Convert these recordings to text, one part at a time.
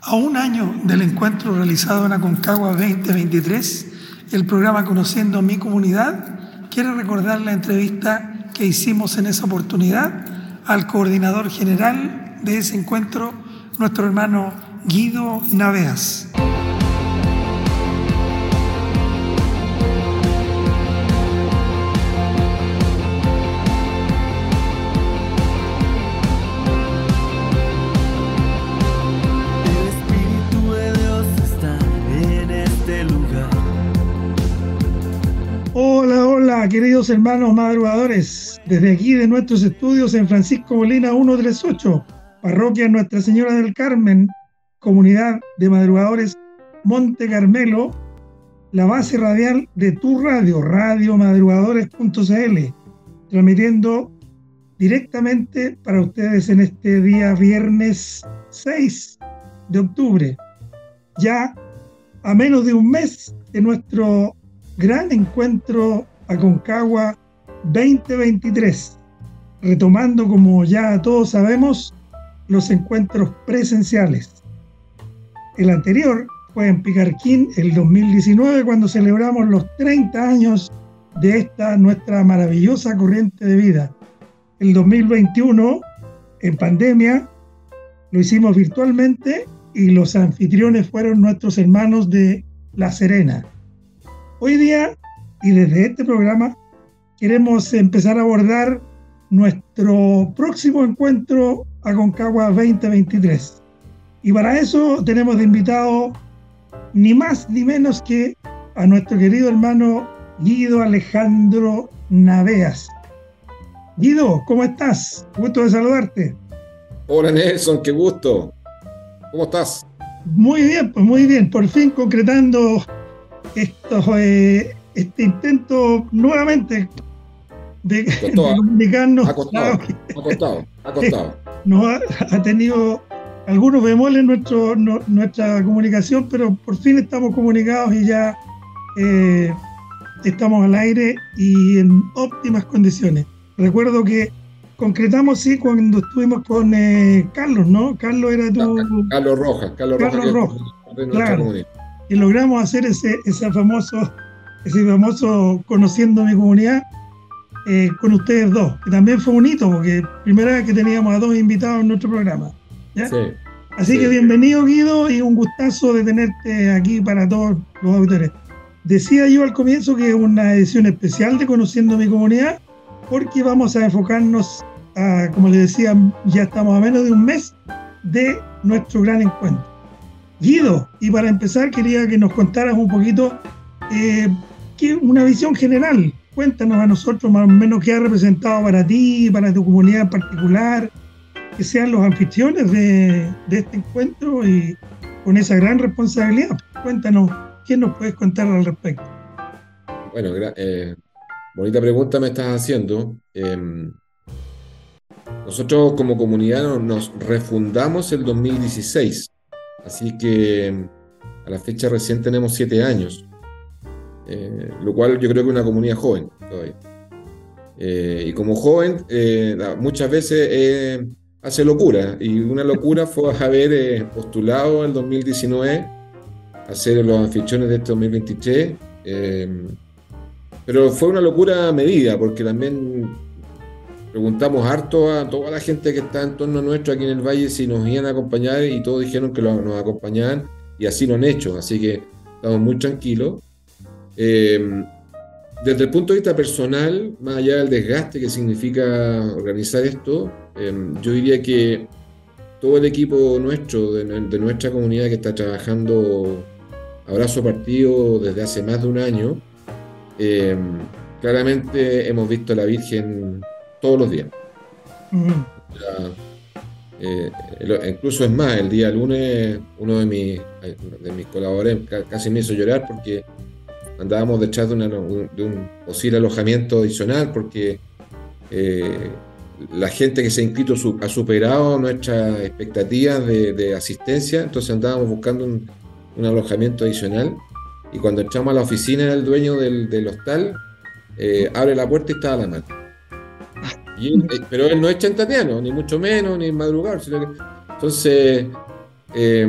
A un año del encuentro realizado en Aconcagua 2023, el programa Conociendo mi Comunidad quiere recordar la entrevista que hicimos en esa oportunidad al coordinador general de ese encuentro, nuestro hermano Guido Naveas. Hola, queridos hermanos madrugadores, desde aquí de nuestros estudios en Francisco Molina 138, parroquia Nuestra Señora del Carmen, comunidad de madrugadores Monte Carmelo, la base radial de tu radio, radiomadrugadores.cl, transmitiendo directamente para ustedes en este día viernes 6 de octubre, ya a menos de un mes de nuestro gran encuentro Aconcagua 2023, retomando, como ya todos sabemos, los encuentros presenciales. El anterior fue en Picarquín el 2019, cuando celebramos los 30 años de esta nuestra maravillosa corriente de vida. El 2021, en pandemia, lo hicimos virtualmente y los anfitriones fueron nuestros hermanos de La Serena. Hoy día, y desde este programa, queremos empezar a abordar nuestro próximo encuentro Aconcagua 2023. Y para eso tenemos de invitado ni más ni menos que a nuestro querido hermano Guido Alejandro Naveas. Guido, ¿cómo estás? Gusto de saludarte. Hola Nelson, qué gusto. ¿Cómo estás? Muy bien, pues muy bien. Por fin concretando este intento nuevamente de comunicarnos. Ha costado. Nos ha tenido algunos bemoles nuestra comunicación, pero por fin estamos comunicados y ya estamos al aire y en óptimas condiciones. Recuerdo que concretamos, sí, cuando estuvimos con Carlos, ¿no? Carlos era tu... Carlos Rojas, claro. Y logramos hacer ese famoso Conociendo mi Comunidad con ustedes dos, que también fue un hito, porque primera vez que teníamos a dos invitados en nuestro programa, ¿ya? Sí. Así que bienvenido, Guido, y un gustazo de tenerte aquí para todos los auditores. Decía yo al comienzo que es una edición especial de Conociendo mi Comunidad, porque vamos a enfocarnos como les decía, ya estamos a menos de un mes de nuestro gran encuentro. Guido, y para empezar quería que nos contaras un poquito una visión general. Cuéntanos a nosotros más o menos qué ha representado para ti, para tu comunidad en particular, que sean los anfitriones de este encuentro y con esa gran responsabilidad. Cuéntanos, ¿qué nos puedes contar al respecto? Bueno, bonita pregunta me estás haciendo. Nosotros como comunidad nos refundamos el 2016. Así que a la fecha recién tenemos 7 años, lo cual yo creo que es una comunidad joven todavía. Y como joven, muchas veces hace locura, y una locura fue haber postulado el 2019 a ser los anfitriones de este 2023, pero fue una locura medida, porque también preguntamos harto a toda la gente que está en torno nuestro aquí en el valle si nos iban a acompañar, y todos dijeron que nos acompañaban, y así lo han hecho, así que estamos muy tranquilos. Desde el punto de vista personal, más allá del desgaste que significa organizar esto, yo diría que todo el equipo nuestro, de nuestra comunidad, que está trabajando a brazo partido desde hace más de un año, claramente hemos visto a la Virgen todos los días. Incluso es más, el día lunes uno de mis colaboradores casi me hizo llorar, porque andábamos detrás de un posible alojamiento adicional, porque la gente que se ha inscrito ha superado nuestras expectativas de asistencia, entonces andábamos buscando un alojamiento adicional, y cuando entramos a la oficina del dueño del hostal, abre la puerta y estaba la mano. Pero él no es chantateano, ni mucho menos, ni madrugador, sino que... Entonces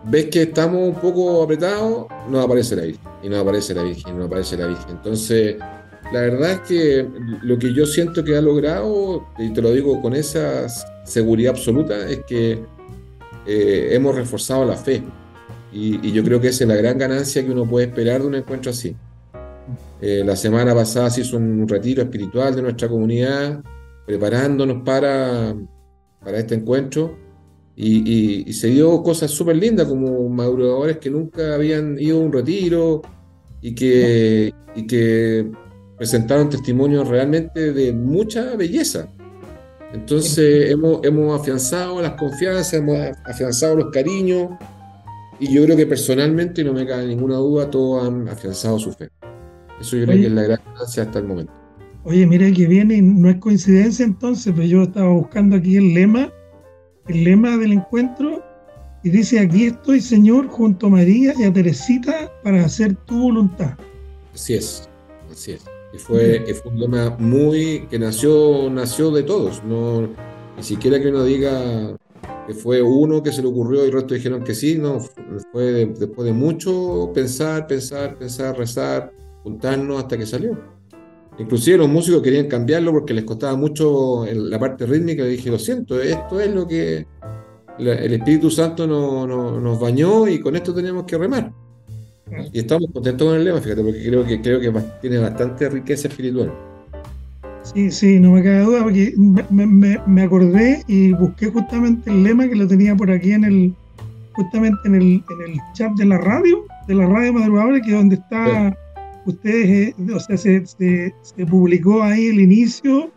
ves que estamos un poco apretados, nos aparece la Virgen, y nos aparece la Virgen, y nos aparece la Virgen. Entonces, la verdad es que lo que yo siento que ha logrado, y te lo digo con esa seguridad absoluta, es que hemos reforzado la fe. Y yo creo que esa es la gran ganancia que uno puede esperar de un encuentro así. La semana pasada se hizo un retiro espiritual de nuestra comunidad, preparándonos para este encuentro, y se dio cosas súper lindas, como maduradores que nunca habían ido a un retiro y que presentaron testimonios realmente de mucha belleza. Entonces hemos afianzado las confianzas, hemos afianzado los cariños, y yo creo que personalmente, y no me cabe ninguna duda, todos han afianzado su fe. Eso yo creo que es Oye, la gran ganancia hasta el momento. oye, mira que viene, y no es coincidencia entonces, pero yo estaba buscando aquí el lema del encuentro, y dice: aquí estoy, Señor, junto a María y a Teresita para hacer tu voluntad. Así es, así es. Mira, Y fue un lema que nació de todos. No, ni siquiera que uno diga que fue uno que se le ocurrió y el resto dijeron que sí. No, fue después de mucho pensar, rezar, juntarnos hasta que salió. Inclusive los músicos querían cambiarlo porque les costaba mucho la parte rítmica. Le dije, lo siento, esto es lo que el Espíritu Santo nos bañó, y con esto tenemos que remar. Y estamos contentos con el lema, fíjate, porque creo que tiene bastante riqueza espiritual. sí, sí, no me cabe duda, porque me acordé y busqué justamente el lema que lo tenía por aquí justamente en el chat de la radio Madrugadores, que es donde Sí, está ustedes, o sea, se publicó ahí el inicio,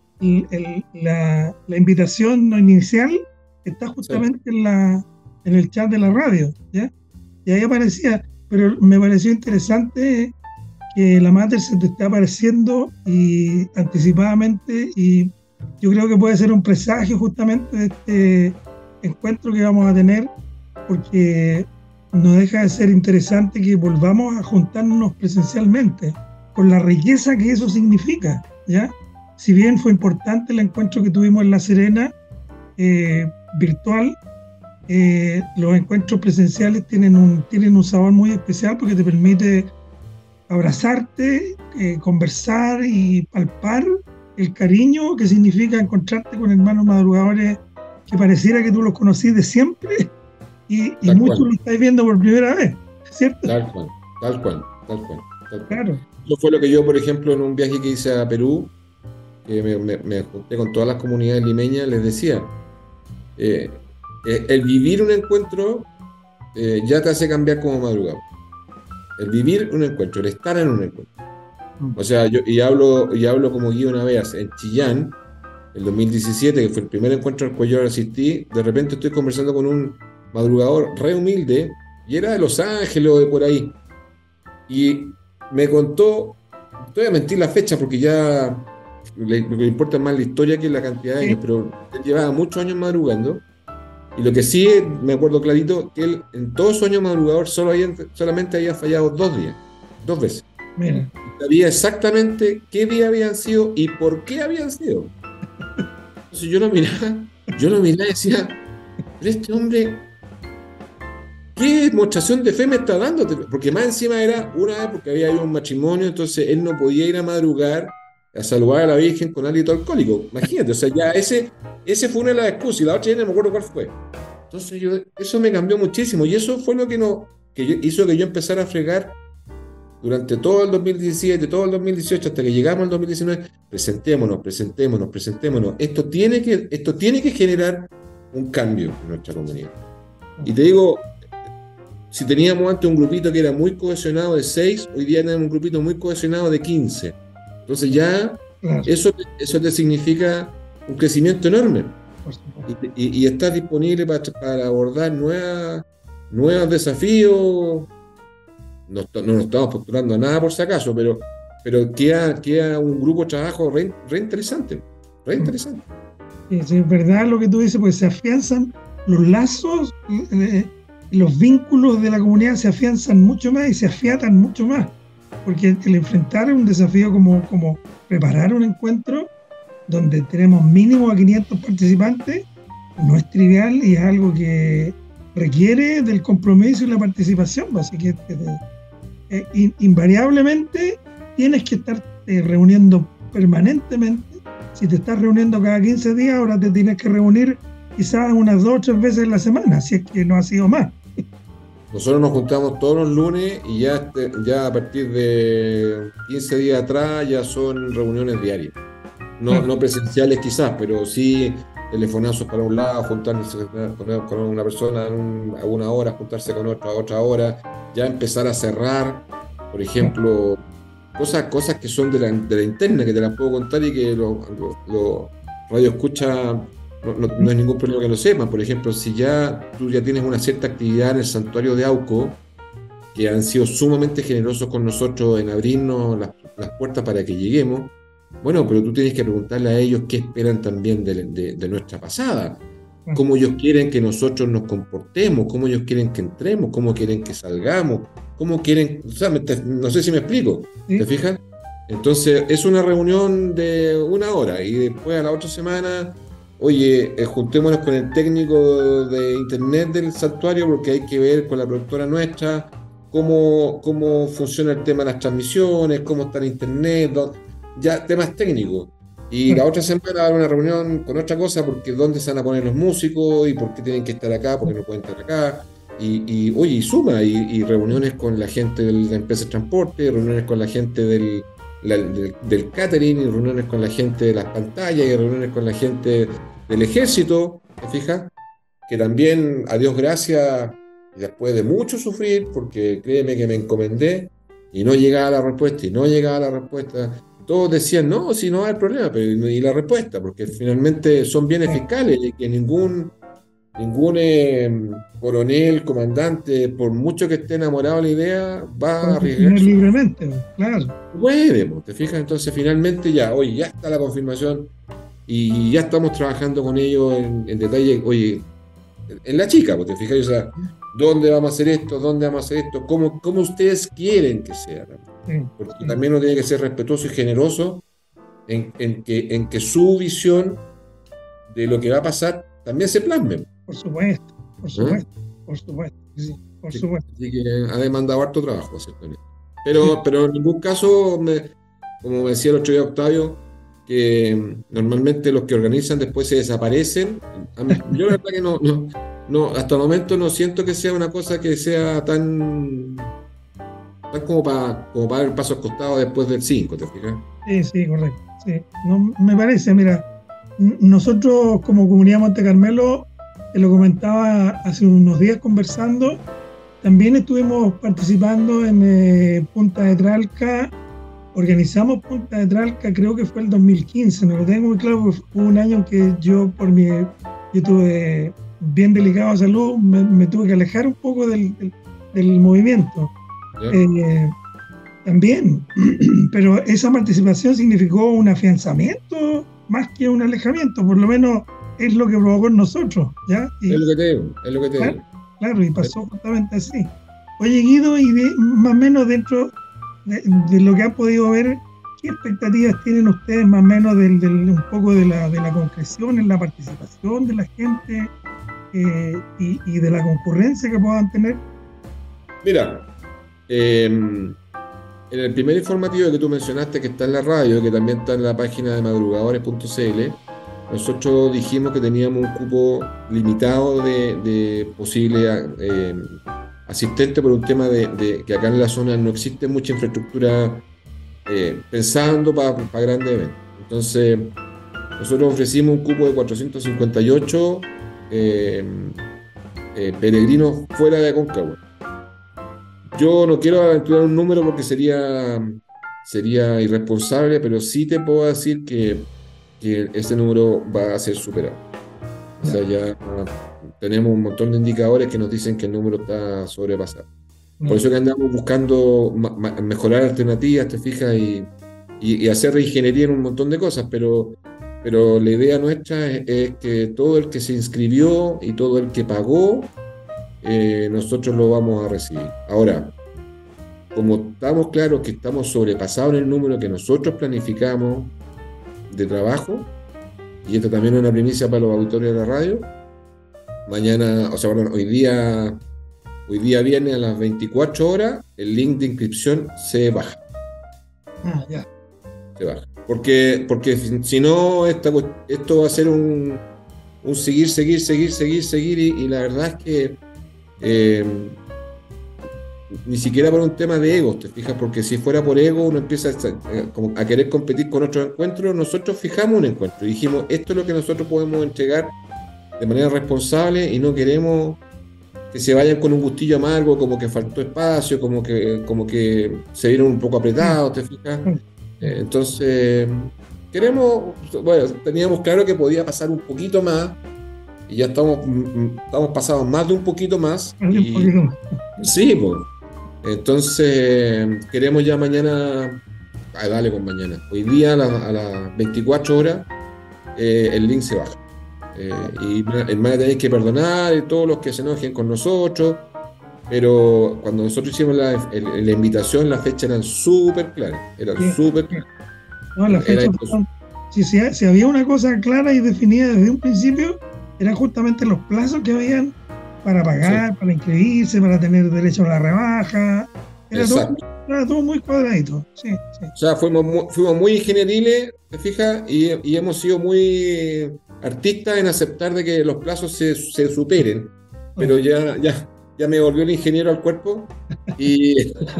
la invitación no inicial, está sí. justamente en el chat de la radio, ¿ya? Y ahí aparecía, pero me pareció interesante que la Mater se te está apareciendo y anticipadamente, y yo creo que puede ser un presagio justamente de este encuentro que vamos a tener, porque no deja de ser interesante que volvamos a juntarnos presencialmente, con la riqueza que eso significa, ¿ya? Si bien fue importante el encuentro que tuvimos en La Serena, virtual, los encuentros presenciales tienen un sabor muy especial, porque te permite abrazarte, conversar y palpar el cariño que significa encontrarte con hermanos madrugadores que pareciera que tú los conocís de siempre, y Tal muchos cual, lo estáis viendo por primera vez, ¿cierto? tal cual, tal cual, tal cual, tal cual. Claro, Eso fue lo que yo, por ejemplo, en un viaje que hice a Perú, que me junté con todas las comunidades limeñas, les decía, eh, el vivir un encuentro ya te hace cambiar como madrugador. El vivir un encuentro, el estar en un encuentro. O sea, y hablo como guía una vez en Chillán, el 2017, que fue el primer encuentro al cual yo asistí. De repente estoy conversando con un madrugador re humilde, y era de Los Ángeles o de por ahí. Y me contó, te voy a mentir la fecha porque ya lo que importa más la historia que la cantidad de sí, años, pero él llevaba muchos años madrugando. Y lo que sí me acuerdo clarito, que él en todos sus años madrugador solamente había fallado 2 días, 2 veces. mira, Sabía exactamente qué día habían sido y por qué habían sido. Entonces yo lo miraba y decía, pero este hombre, ¿qué demostración de fe me está dando? Porque más encima era una vez porque había habido un matrimonio, entonces él no podía ir a madrugar a saludar a la Virgen con hálito alcohólico. Imagínate, o sea, ya ese fue una de las excusas, y la otra ya no me acuerdo cuál fue. Entonces eso me cambió muchísimo, y eso fue lo que hizo que yo empezara a fregar durante todo el 2017, todo el 2018, hasta que llegamos al 2019. Presentémonos, presentémonos, presentémonos. Esto tiene que generar un cambio en nuestra comunidad. Y te digo, si teníamos antes un grupito que era muy cohesionado de 6, hoy día tenemos un grupito muy cohesionado de 15. Entonces ya claro, eso te significa un crecimiento enorme, por supuesto. y estás disponible para abordar nuevos desafíos. No nos estamos postulando a nada por si acaso, pero queda un grupo de trabajo re interesante, re interesante. Sí, sí, es verdad lo que tú dices, pues se afianzan los lazos, los vínculos de la comunidad se afianzan mucho más y se afiatan mucho más, porque el enfrentar un desafío como preparar un encuentro donde tenemos mínimo a 500 participantes no es trivial, y es algo que requiere del compromiso y la participación, así que invariablemente tienes que estar reuniendo permanentemente. Si te estás reuniendo cada 15 días, ahora te tienes que reunir quizás unas 2 o 3 veces en la semana, si es que no ha sido más. Nosotros nos juntamos todos los lunes y ya a partir de 15 días atrás ya son reuniones diarias. No presenciales quizás, pero sí telefonazos para un lado, juntarse con una persona a una hora, juntarse con otra a otra hora, ya empezar a cerrar, por ejemplo, cosas que son de la interna, que te las puedo contar y que los radio escucha. No hay ningún problema que lo sepan. Por ejemplo, si tú ya tienes una cierta actividad en el santuario de Auco, que han sido sumamente generosos con nosotros en abrirnos las puertas para que lleguemos, bueno, pero tú tienes que preguntarle a ellos qué esperan también de nuestra pasada, cómo ellos quieren que nosotros nos comportemos, cómo ellos quieren que entremos, cómo quieren que salgamos, cómo quieren, o sea, no sé si me explico, ¿te fijas? Entonces es una reunión de 1 hora y después a la otra semana, oye, juntémonos con el técnico de internet del santuario porque hay que ver con la productora nuestra cómo funciona el tema de las transmisiones, cómo está el internet, ya temas técnicos. Y la otra semana va a haber una reunión con otra cosa porque dónde se van a poner los músicos y por qué tienen que estar acá, porque no pueden estar acá. Oye, y suma, y reuniones con la gente de la empresa de transporte, reuniones con la gente del catering, y reuniones con la gente de las pantallas, y reuniones con la gente del ejército, ¿te fijas? Que también, a Dios gracias, después de mucho sufrir, porque créeme que me encomendé, y no llegaba la respuesta, todos decían, no, si no hay problema, pero y la respuesta, porque finalmente son bienes fiscales, y que ningún coronel, comandante, por mucho que esté enamorado de la idea, va a arriesgar libremente, claro. Puede, ¿te fijas? Entonces finalmente ya está la confirmación y ya estamos trabajando con ellos en detalle, oye, en la chica, ¿te fijas? O sea, ¿dónde vamos a hacer esto? ¿Dónde vamos a hacer esto? ¿Cómo ustedes quieren que sea? Porque también uno tiene que ser respetuoso y generoso en que su visión de lo que va a pasar también se plasme. Por supuesto. Sí, por supuesto. Así que ha demandado harto trabajo hacer con esto. Pero en ningún caso, como me decía el otro día Octavio, que normalmente los que organizan después se desaparecen. Yo la verdad que no, hasta el momento no siento que sea una cosa que sea tan como para dar el paso al costado después del 5, ¿te fijas? Sí, correcto. Sí. No, me parece, mira, nosotros como Comunidad Monte Carmelo, te lo comentaba hace unos días conversando, también estuvimos participando en Punta de Tralca. Organizamos Punta de Tralca, creo que fue el 2015, no lo tengo muy claro, porque fue un año en que yo estuve bien delicado de salud, me tuve que alejar un poco del movimiento. También, pero esa participación significó un afianzamiento más que un alejamiento, por lo menos es lo que provocó en nosotros, ¿ya? Es lo que te digo. Claro, y pasó justamente así. Oye, Guido, y más o menos dentro de lo que han podido ver, ¿qué expectativas tienen ustedes más o menos un poco de la concreción en la participación de la gente y de la concurrencia que puedan tener? Mira, en el primer informativo que tú mencionaste, que está en la radio, que también está en la página de madrugadores.cl, nosotros dijimos que teníamos un cupo limitado de posibles asistentes por un tema de que acá en la zona no existe mucha infraestructura pensando para grandes eventos. Entonces, nosotros ofrecimos un cupo de 458 peregrinos fuera de Aconcagua. Yo no quiero aventurar un número porque sería irresponsable, pero sí te puedo decir que ese número va a ser superado. O sea, ya tenemos un montón de indicadores que nos dicen que el número está sobrepasado. Por eso que andamos buscando mejorar alternativas, te fijas, y hacer reingeniería en un montón de cosas, pero la idea nuestra es que todo el que se inscribió y todo el que pagó, nosotros lo vamos a recibir. Ahora, como estamos claros que estamos sobrepasados en el número que nosotros planificamos de trabajo, y esto también es una primicia para los auditores de la radio, mañana, o sea, perdón, hoy día viernes a las 24 horas, el link de inscripción se baja. Ya. Se baja. Porque si no, esto va a ser un seguir, y la verdad es que ni siquiera por un tema de ego, te fijas, porque si fuera por ego uno empieza como a querer competir con otros encuentros. Nosotros fijamos un encuentro y dijimos, esto es lo que nosotros podemos entregar de manera responsable y no queremos que se vayan con un gustillo amargo, como que faltó espacio, como que se vieron un poco apretados, ¿te fijas? Entonces, teníamos claro que podía pasar un poquito más, y ya estamos pasados más de un poquito más. Un poquito más. Sí, pues. Entonces, queremos ya mañana, dale con mañana. Hoy día a las 24 horas, el link se baja. Y van a tener que perdonar a todos los que se enojen con nosotros, pero cuando nosotros hicimos la invitación, las fechas eran súper claras, súper claras. No, las fechas si había una cosa clara y definida desde un principio, eran justamente los plazos que habían para pagar, para inscribirse, para tener derecho a la rebaja. Era todo muy cuadradito. Sí. O sea, fuimos muy ingenieriles, ¿te fijas? Y hemos sido muy artistas en aceptar de que los plazos se superen. Pero ya me volvió el ingeniero al cuerpo. Y,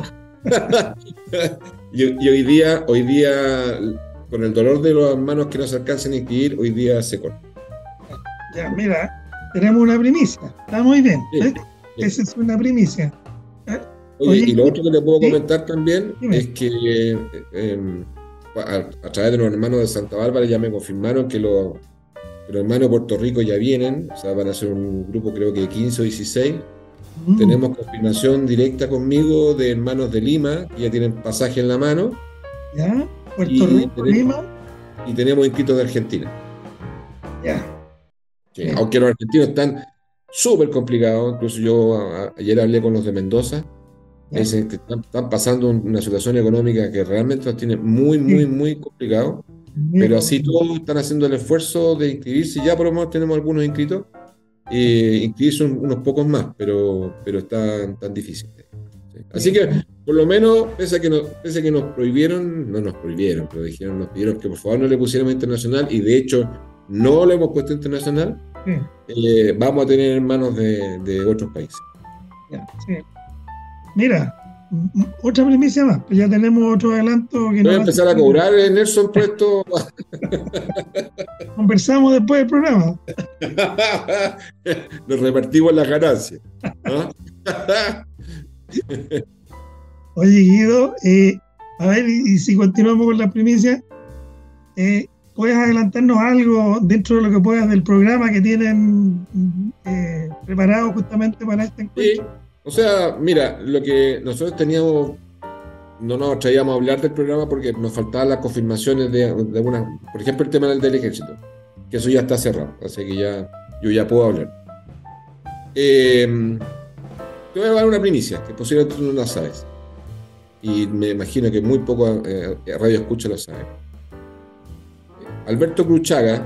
y hoy día, con el dolor de las manos que no se alcancen a inscribir, hoy día se corta. Ya, mira, tenemos una primicia. Está muy bien. Sí. Esa es una primicia. Oye, y lo otro que le puedo comentar también es que a través de los hermanos de Santa Bárbara ya me confirmaron que los hermanos de Puerto Rico ya vienen, o sea, van a ser un grupo creo que 15 o 16. Tenemos confirmación directa conmigo de hermanos de Lima, que ya tienen pasaje en la mano. Ya, Puerto Rico, Lima. Y tenemos inscritos de Argentina. Ya. Sí, aunque los argentinos están súper complicados, incluso yo ayer hablé con los de Mendoza. Dicen que están pasando una situación económica que realmente los tiene muy complicado, pero así todos están haciendo el esfuerzo de inscribirse. Ya por lo menos tenemos algunos inscritos, inscribirse unos pocos más, pero están tan difíciles. ¿Sí? Así que por lo menos, pese a que nos prohibieron, no nos prohibieron, pero nos pidieron que por favor no le pusiéramos internacional, y de hecho no le hemos puesto internacional. Vamos a tener hermanos de otros países. Sí. Mira, otra primicia más, pues ya tenemos otro adelanto que voy a empezar a cobrar, Nelson, por esto. Conversamos después del programa. Nos repartimos las ganancias, ¿no? Oye, Guido, a ver, y si continuamos con la primicia, ¿puedes adelantarnos algo dentro de lo que puedas del programa que tienen preparado justamente para este encuentro? Sí. O sea, mira, lo que nosotros teníamos, no nos traíamos a hablar del programa porque nos faltaban las confirmaciones de algunas, por ejemplo, el tema del ejército, que eso ya está cerrado, así que yo ya puedo hablar. Te voy a dar una primicia, que posiblemente tú no la sabes, y me imagino que muy poco radio escucha lo sabe. Alberto Cruchaga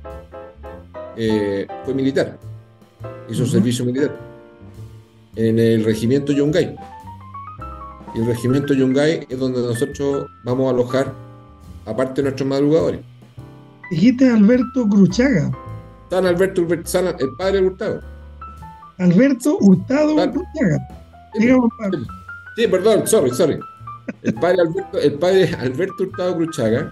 fue militar, hizo servicio militar en el regimiento Yungay. Y el regimiento Yungay es donde nosotros vamos a alojar, aparte de nuestros madrugadores. Dijiste Alberto Cruchaga. El padre Hurtado. Alberto Hurtado Cruchaga. Digamos, sí, perdón, sorry. El padre Alberto Hurtado Cruchaga.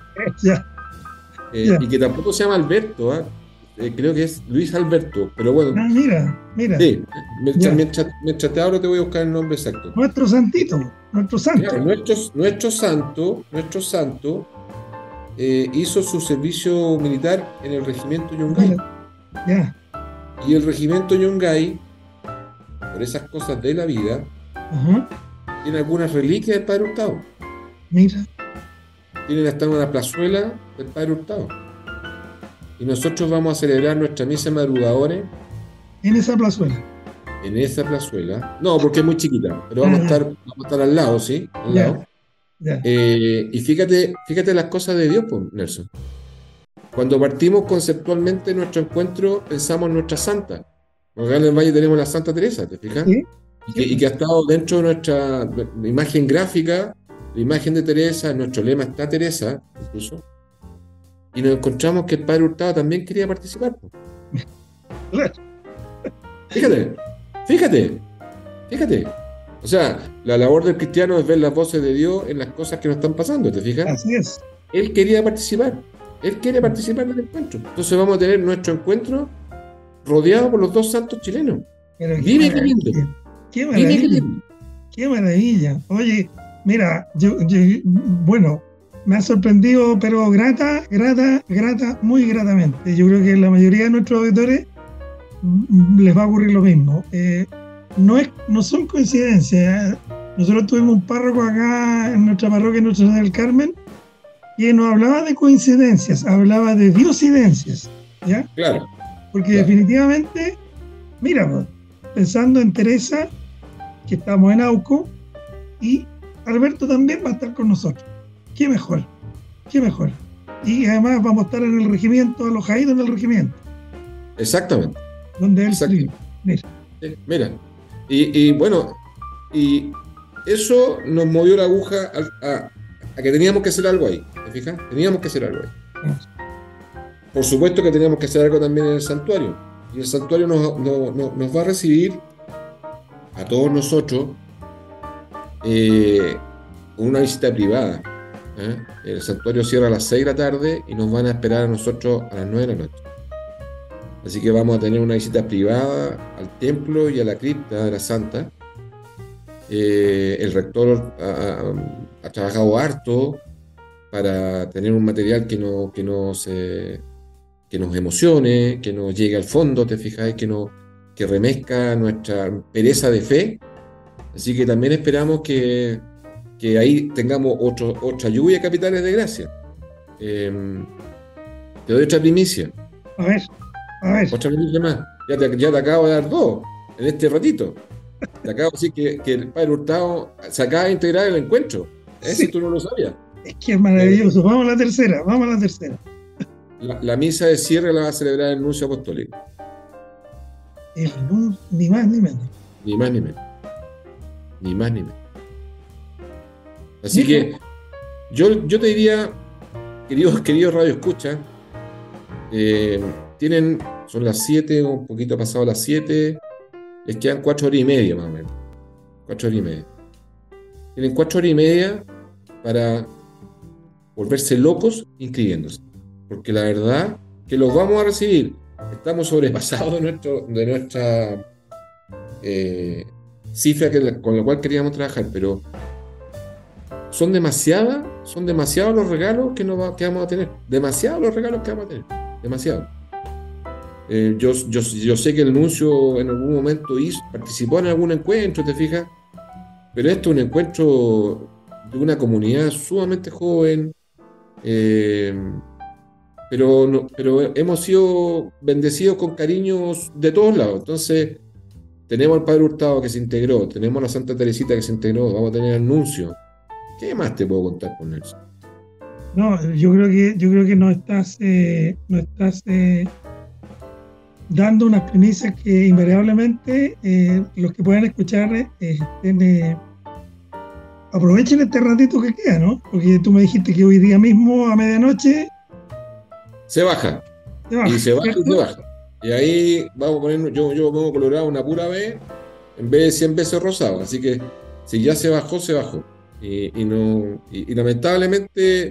Y que tampoco se llama Alberto, creo que es Luis Alberto, pero bueno. Mira. Sí, mientras te abro te voy a buscar el nombre exacto. Nuestro santito, nuestro santo. Claro, nuestro santo hizo su servicio militar en el regimiento Yungay. Ya. Y el regimiento Yungay, por esas cosas de la vida, tiene algunas reliquias del padre Hurtado. Mira. Tienen hasta una plazuela del padre Hurtado. Y nosotros vamos a celebrar nuestra misa de madrugadores en esa plazuela. No, porque es muy chiquita, pero vamos a estar al lado, ¿sí? Al lado. Y fíjate las cosas de Dios, pues, Nelson. Cuando partimos conceptualmente nuestro encuentro, pensamos en nuestra santa. Acá en el Valle tenemos la Santa Teresa, ¿te fijas? Sí, Y que ha estado dentro de nuestra imagen gráfica, la imagen de Teresa, en nuestro lema está Teresa, incluso, y nos encontramos que el padre Hurtado también quería participar. claro, Fíjate, fíjate, fíjate. O sea, la labor del cristiano es ver las voces de Dios en las cosas que nos están pasando, ¿te fijas? así es. Él quería participar, él quiere participar del encuentro. Entonces vamos a tener nuestro encuentro rodeado por los dos santos chilenos. Pero Dime qué lindo, qué dime qué maravilla, lindo. qué maravilla. Oye, mira, bueno, me ha sorprendido, pero grata, muy gratamente. Yo creo que la mayoría de nuestros auditores les va a ocurrir lo mismo. No son coincidencias. Nosotros tuvimos un párroco acá en nuestra parroquia, en Nuestra Señora del Carmen, que no hablaba de coincidencias, hablaba de diosidencias, ¿ya? Claro, Porque claro. definitivamente, mira, pues, pensando en Teresa, que estamos en Auco, y Alberto también va a estar con nosotros. Qué mejor, qué mejor. Y además vamos a estar en el regimiento, alojaditos en el regimiento, Exactamente. donde él Exactamente. sirve. Mira, Sí, mira, y bueno, y eso nos movió la aguja a que teníamos que hacer algo ahí, ¿te fijas? Teníamos que hacer algo ahí. vamos. Por supuesto que teníamos que hacer algo también en el santuario, y el santuario nos va a recibir a todos nosotros con una visita privada. ¿Eh? El santuario cierra a las 6 de la tarde y nos van a esperar a nosotros a las 9 de la noche. Así que vamos a tener una visita privada al templo y a la cripta de la Santa. El rector ha trabajado harto para tener un material que nos emocione, que nos llegue al fondo, te fijas, que remezca nuestra pereza de fe. Así que también esperamos que ahí tengamos otra lluvia de capitales de gracia. Te doy otra primicia. A ver, Otra primicia más. Ya te acabo de dar dos en este ratito. Te acabo de decir que el padre Hurtado se acaba de integrar el encuentro. sí, Si tú no lo sabías. es que es maravilloso. Vamos a la tercera, vamos a la tercera. La misa de cierre la va a celebrar el nuncio apostólico. Ni más ni menos. Ni más ni menos. Ni más ni menos. Así Mira, que yo te diría, queridos Radio Escucha, son las 7, un poquito pasado las 7, les quedan 4 horas y media más o menos. 4 horas y media. Tienen 4 horas y media para volverse locos inscribiéndose. Porque la verdad que los vamos a recibir. Estamos sobrepasados de nuestra cifra con la cual queríamos trabajar, pero son demasiados los regalos que vamos a tener. Demasiados los regalos que vamos a tener. Demasiado. Yo sé que el nuncio en algún momento participó en algún encuentro, ¿te fijas? Pero esto es un encuentro de una comunidad sumamente joven, pero hemos sido bendecidos con cariños de todos lados. Entonces, tenemos al Padre Hurtado que se integró, tenemos a la Santa Teresita que se integró, vamos a tener al nuncio. ¿Qué más te puedo contar con Nelson? no, yo creo que no estás dando unas premisas que invariablemente los que puedan escuchar aprovechen este ratito que queda, ¿no? Porque tú me dijiste que hoy día mismo a medianoche Se baja, se baja, y se baja y ¿cierto? se baja. Y ahí vamos a poner, yo pongo colorado una pura vez en vez de 100 veces rosado. Así que si ya se bajó, se bajó. Y lamentablemente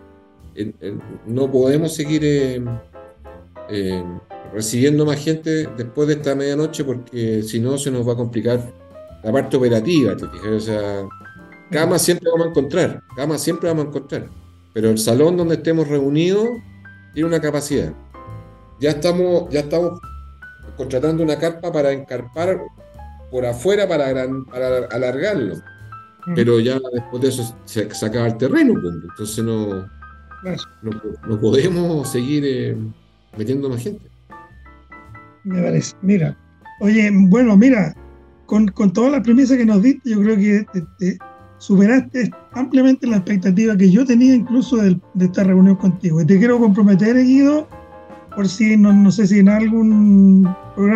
no podemos seguir recibiendo más gente después de esta medianoche, porque si no se nos va a complicar la parte operativa, ¿te fijas? O sea, camas siempre vamos a encontrar, pero el salón donde estemos reunidos tiene una capacidad. Ya estamos contratando una carpa para encarpar por afuera para alargarlo, pero ya después de eso se acaba el terreno, pues. Entonces Claro, no podemos seguir metiendo más gente. me parece. Mira, oye, bueno, mira, con todas las premisas que nos diste, yo creo que te superaste ampliamente la expectativa que yo tenía incluso de esta reunión contigo. Y te quiero comprometer, Guido, por si no sé si en algún programa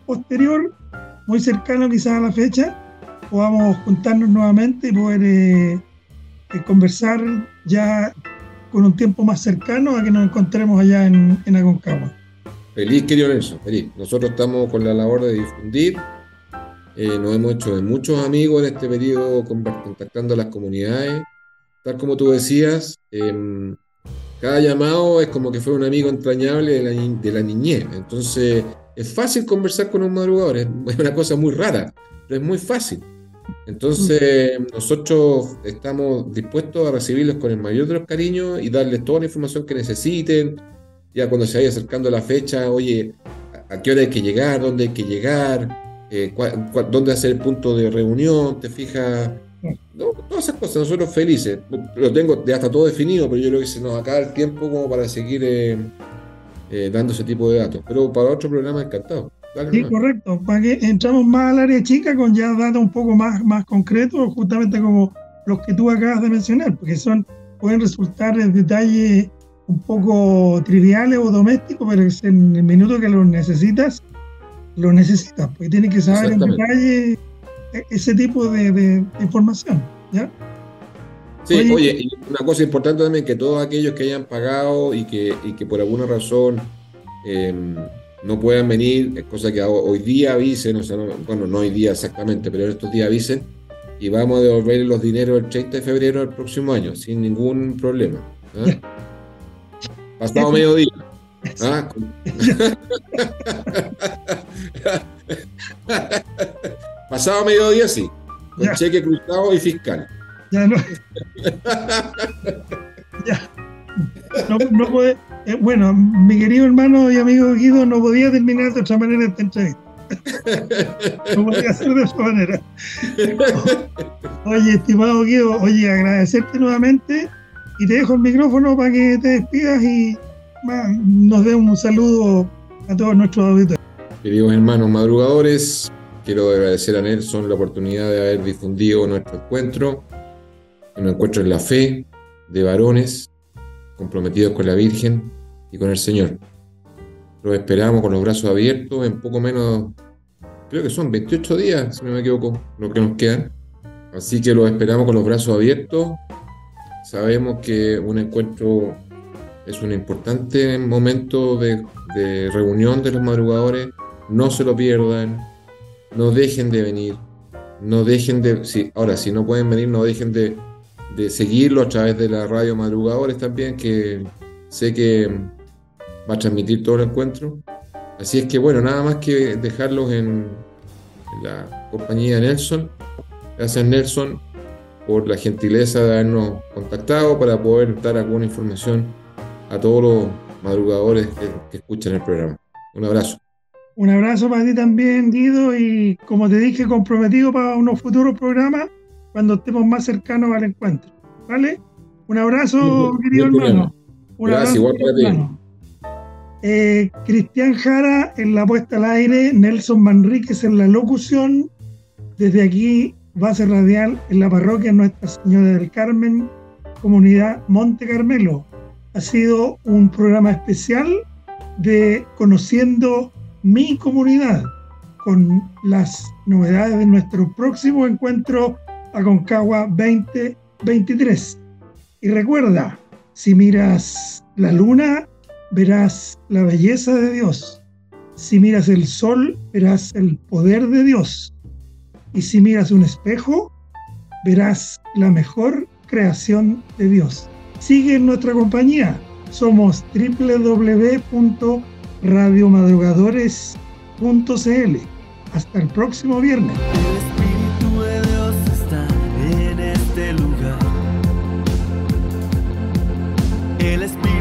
posterior, muy cercano quizás a la fecha, podamos juntarnos nuevamente y poder conversar ya con un tiempo más cercano a que nos encontremos allá en Aconcagua. Feliz, querido Nelson, feliz. Nosotros estamos con la labor de difundir. Nos hemos hecho de muchos amigos en este periodo contactando a las comunidades. Tal como tú decías, cada llamado es como que fue un amigo entrañable de la niñez. Entonces, es fácil conversar con un madrugador. Es una cosa muy rara, pero es muy fácil. Entonces, nosotros estamos dispuestos a recibirlos con el mayor de los cariños y darles toda la información que necesiten. Ya cuando se vaya acercando la fecha, oye, ¿a qué hora hay que llegar? ¿Dónde hay que llegar? ¿Dónde hacer el punto de reunión? ¿Te fijas? No, todas esas cosas, nosotros felices. Lo tengo, ya está todo definido, pero yo creo que se nos acaba el tiempo como para seguir dando ese tipo de datos. Pero para otro programa, encantado. Dale, Sí, nomás. correcto. Para que entramos más al área chica con ya datos un poco más concretos, justamente como los que tú acabas de mencionar, porque pueden resultar detalles un poco triviales o domésticos, pero en el minuto que los necesitas, porque tienes que saber en detalle ese tipo de información, ¿ya? Sí, oye, y una cosa importante también, que todos aquellos que hayan pagado y que por alguna razón no puedan venir, es cosa que hoy día avisen, o sea, bueno, no hoy día exactamente, pero en estos días avisen, y vamos a devolver los dineros el 30 de febrero del próximo año, sin ningún problema. ¿Ah? Pasado mediodía. ¿Ah? Pasado mediodía, sí, con cheque cruzado y fiscal. Ya no. Ya. No puede. Bueno, mi querido hermano y amigo Guido, no podía terminar de otra manera esta entrevista. No podía hacer de otra manera. Oye, estimado Guido, agradecerte nuevamente y te dejo el micrófono para que te despidas y nos dé un saludo a todos nuestros auditores. Queridos hermanos madrugadores, quiero agradecer a Nelson la oportunidad de haber difundido nuestro encuentro, un encuentro en la fe de varones comprometidos con la Virgen y con el Señor. Los esperamos con los brazos abiertos en poco menos, creo que son 28 días, si no me equivoco, lo que nos quedan. Así que los esperamos con los brazos abiertos. Sabemos que un encuentro es un importante momento de reunión de los madrugadores. No se lo pierdan, no dejen de venir, no dejen de... Si no pueden venir, no dejen de seguirlo a través de la radio Madrugadores también, que sé que va a transmitir todo el encuentro. Así es que bueno, nada más que dejarlos en la compañía de Nelson. Gracias, Nelson, por la gentileza de habernos contactado para poder dar alguna información a todos los madrugadores que escuchan el programa. Un abrazo. Un abrazo para ti también, Guido, y como te dije, comprometido para unos futuros programas cuando estemos más cercanos al encuentro, ¿vale? Un abrazo, querido hermano. Gracias, igual para ti. Cristian Jara en la puesta al aire, Nelson Manríquez en la locución, desde aquí, base radial en la parroquia Nuestra Señora del Carmen, comunidad Monte Carmelo. Ha sido un programa especial de Conociendo mi Comunidad, con las novedades de nuestro próximo encuentro Aconcagua 2023. Y recuerda, si miras la luna, verás la belleza de Dios. Si miras el sol, verás el poder de Dios. Y si miras un espejo, verás la mejor creación de Dios. Sigue en nuestra compañía. Somos www.radiomadrugadores.cl. Hasta el próximo viernes. El Espíritu de Dios está en este lugar. El Espíritu